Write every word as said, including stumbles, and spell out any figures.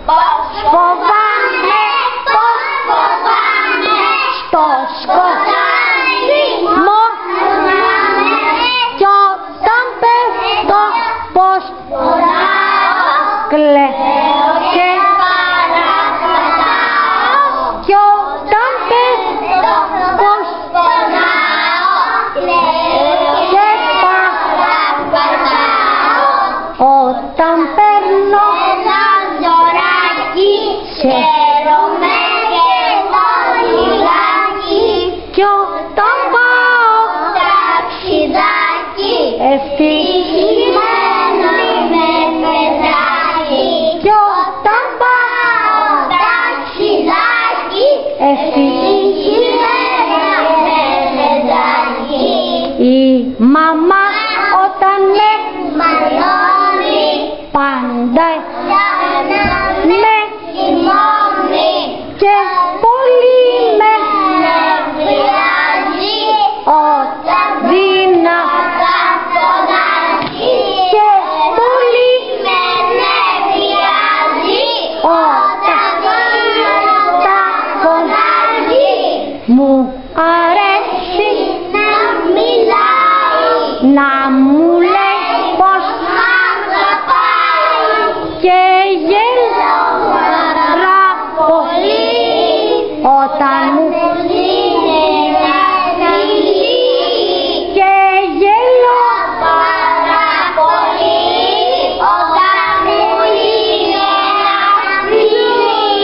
πως φοβάμαι, πως φοβάμαι στο σκοτάδι μόνο κι όταν πέφτω πως πονάω, κλαίω και παραπατάω κι όταν πέφτω πως πονάω, κλαίω και παραπατάω. Όταν παίρνω ένα δωράκι, χαίρομαι και το λιγάκι κι όταν πάω ταξιδάκι, ευτυχισμένο με παιδάκι κι όταν πάω ταξιδάκι, ευτυχισμένο με παιδάκι. Η μαμά όταν με μαλώνει πάντα με θυμώνει και πολύ με νευριάζει όταν δυνατά φωνάζει και πολύ με νευριάζει όταν δυνατά φωνάζει. Μου αρέσει να μιλάει, να μου λέει πως αγαπάει και γελάω πάρα πολύ όταν μου